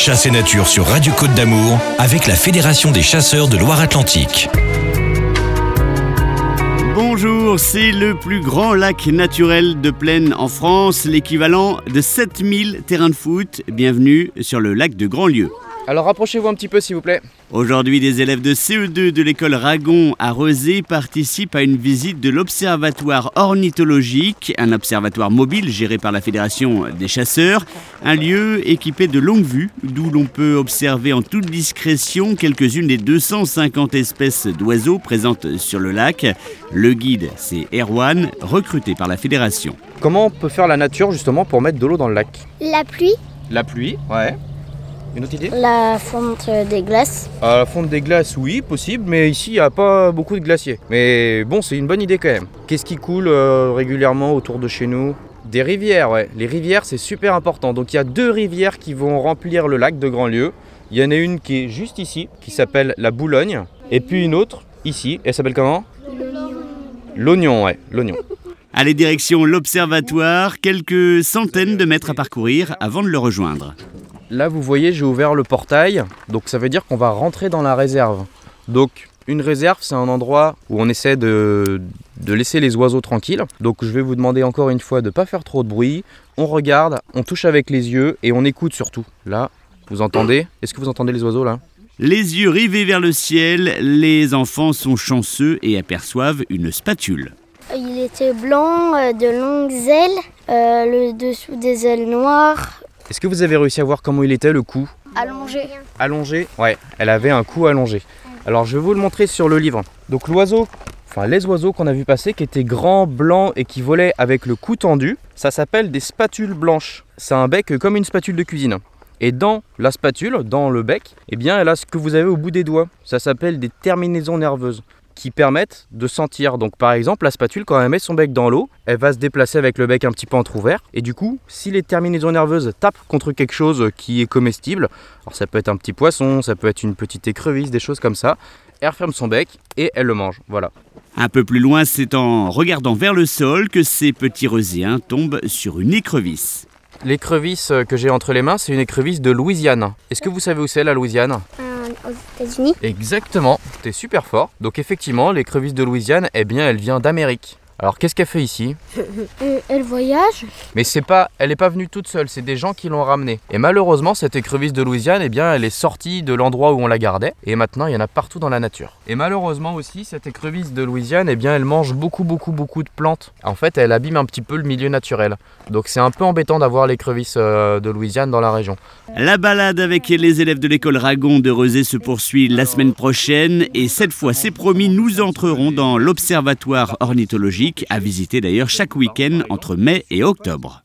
Chasse et Nature sur Radio Côte d'Amour avec la Fédération des chasseurs de Loire-Atlantique. Bonjour, c'est le plus grand lac naturel de plaine en France, l'équivalent de 7000 terrains de foot. Bienvenue sur le lac de Grandlieu. Alors rapprochez-vous un petit peu s'il vous plaît. Aujourd'hui, des élèves de CE2 de l'école Ragon à Rezé participent à une visite de l'observatoire ornithologique, un observatoire mobile géré par la Fédération des chasseurs, un lieu équipé de longues vues d'où l'on peut observer en toute discrétion quelques-unes des 250 espèces d'oiseaux présentes sur le lac. Le guide, c'est Erwan, recruté par la Fédération. Comment on peut faire la nature justement pour mettre de l'eau dans le lac? La pluie, La pluie, ouais. Une autre idée? la fonte des glaces, La fonte des glaces, oui, possible, mais ici il n'y a pas beaucoup de glaciers. Mais bon, c'est une bonne idée quand même. Qu'est-ce qui coule régulièrement autour de chez nous? Des rivières, ouais. Les rivières, c'est super important. Donc il y a 2 rivières qui vont remplir le lac de Grandlieu. Il y en a une qui est juste ici, qui s'appelle la Boulogne. Et puis une autre, ici, elle s'appelle comment? L'Oignon, ouais, l'Oignon. Allez, direction l'observatoire, quelques centaines de mètres à parcourir avant de le rejoindre. Là, vous voyez, j'ai ouvert le portail, donc ça veut dire qu'on va rentrer dans la réserve. Donc, une réserve, c'est un endroit où on essaie de laisser les oiseaux tranquilles. Donc, je vais vous demander encore une fois de ne pas faire trop de bruit. On regarde, on touche avec les yeux et on écoute surtout. Là, vous entendez? Est-ce que vous entendez les oiseaux là? Les yeux rivés vers le ciel, les enfants sont chanceux et aperçoivent une spatule. il était blanc, de longues ailes, le dessous des ailes noires, Est-ce que vous avez réussi à voir comment il était le cou? allongé. Allongé? Ouais, elle avait un cou allongé. Alors je vais vous le montrer sur le livre. Donc les oiseaux qu'on a vu passer, qui étaient grands, blancs et qui volaient avec le cou tendu, ça s'appelle des spatules blanches. C'est un bec comme une spatule de cuisine. Et dans la spatule, dans le bec, eh bien elle a ce que vous avez au bout des doigts. Ça s'appelle des terminaisons nerveuses qui permettent de sentir. Donc par exemple, la spatule, quand elle met son bec dans l'eau, elle va se déplacer avec le bec un petit peu entrouvert. Et du coup, si les terminaisons nerveuses tapent contre quelque chose qui est comestible, alors ça peut être un petit poisson, ça peut être une petite écrevisse, des choses comme ça, elle referme son bec et elle le mange. Voilà. Un peu plus loin, c'est en regardant vers le sol que ces petits reuséens tombent sur une écrevisse. L'écrevisse que j'ai entre les mains, c'est une écrevisse de Louisiane. Est-ce que vous savez où c'est la Louisiane? Aux États-Unis. Exactement, t'es super fort. Donc effectivement, l'écrevisse de Louisiane, eh bien, elle vient d'Amérique. Alors qu'est-ce qu'elle fait ici? Elle voyage. Mais elle n'est pas venue toute seule, c'est des gens qui l'ont ramenée. Et malheureusement, cette écrevisse de Louisiane, eh bien, elle est sortie de l'endroit où on la gardait. Et maintenant, il y en a partout dans la nature. Et malheureusement aussi, cette écrevisse de Louisiane, eh bien, elle mange beaucoup de plantes. En fait, elle abîme un petit peu le milieu naturel. Donc c'est un peu embêtant d'avoir l'écrevisse de Louisiane dans la région. La balade avec les élèves de l'école Ragon de Rezé se poursuit la semaine prochaine. Et cette fois, c'est promis, nous entrerons dans l'observatoire ornithologique, à visiter d'ailleurs chaque week-end entre mai et octobre.